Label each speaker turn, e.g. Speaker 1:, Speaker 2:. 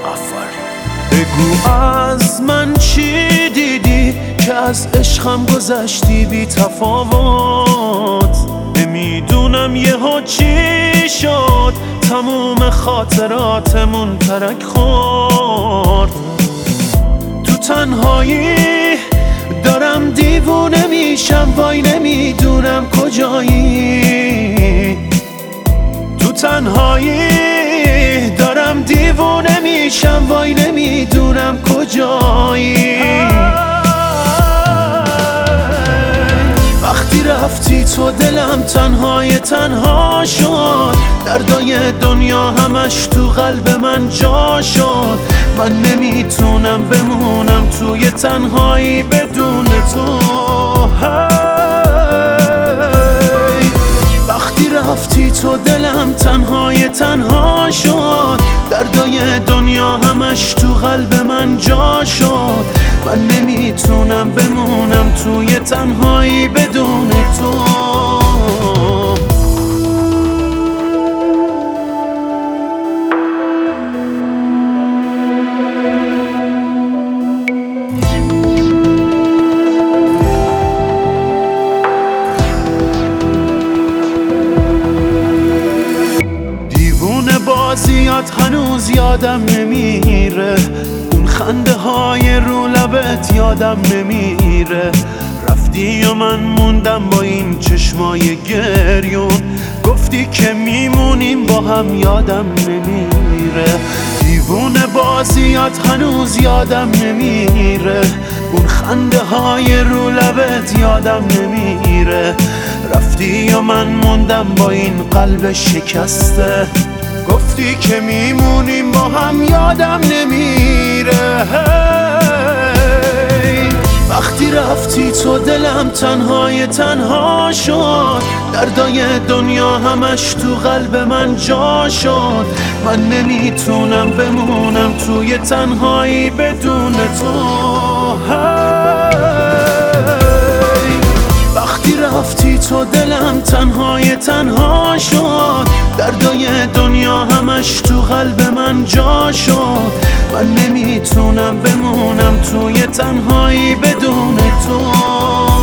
Speaker 1: بگو از من چی دیدی که از عشقم گذشتی بی تفاوت. نمیدونم یهو چی شد، تموم خاطراتمون ترک خورد. تو تنهایی دارم دیوونه میشم، وای نمیدونم کجایی. تو تنهایی دارم دیوونه میشم، وای نمیدونم کجایی. وقتی رفتی تو دلم تنها شد، دردای دنیا همش تو قلب من جا شد. من نمیتونم بمونم توی تنهایی بدون تو. وقتی رفتی تو دلم تنها شد، دردای دنیا همش تو قلب من جا شد. من نمیتونم بمونم توی تنهایی بدون تو. بازیات هنوز یادم نمیره، اون خنده های رو لبت یادم نمیره. رفتی و من موندم با این چشمای گریون، گفتی که میمونیم با هم یادم نمیره. دیوونه بازیات هنوز یادم نمیره، اون خنده های رو لبت یادم نمیره. رفتی و من موندم با این قلب شکسته، گفتی که میمونیم با هم یادم نمیره. وقتی رفتی تو دلم تنها شد، دردای دنیا همش تو قلب من جا شد. من نمیتونم بمونم توی تنهایی بدون تو. وقتی رفتی تو دلم تنها شد، دردای دنیا همش تو قلب من جا شد. من نمیتونم بمونم توی تنهایی بدون تو.